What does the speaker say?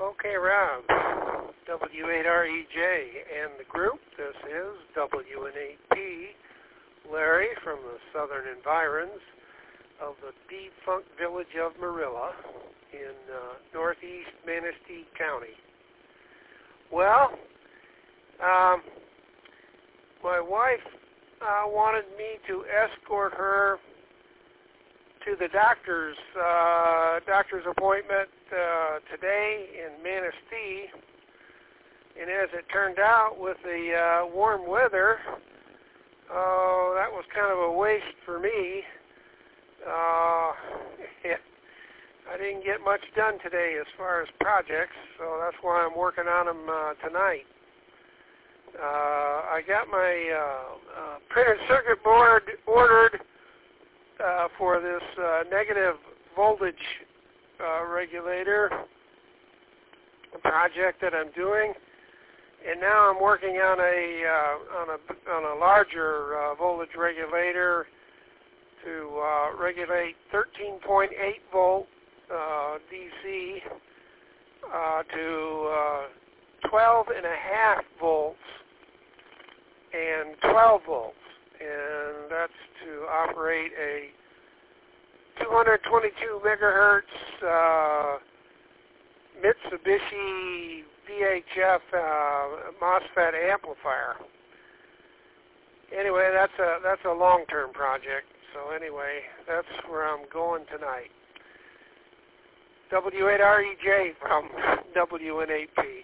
Okay, Rob, W8REJ and the group. This is WN8P, Larry from the southern environs of the defunct village of Marilla in northeast Manistee County. Well, my wife wanted me to escort her to the doctor's appointment today in Manistee, and as it turned out, with the warm weather, that was kind of a waste for me. I didn't get much done today as far as projects, so that's why I'm working on them tonight. I got my printed circuit board ordered for this negative voltage regulator project that I'm doing, and now I'm working on a larger voltage regulator to regulate 13.8 volt DC to 12.5 volts and 12 volts. And that's to operate a 222 megahertz Mitsubishi VHF MOSFET amplifier. Anyway, that's a long-term project. So anyway, that's where I'm going tonight. W8REJ from WN8P.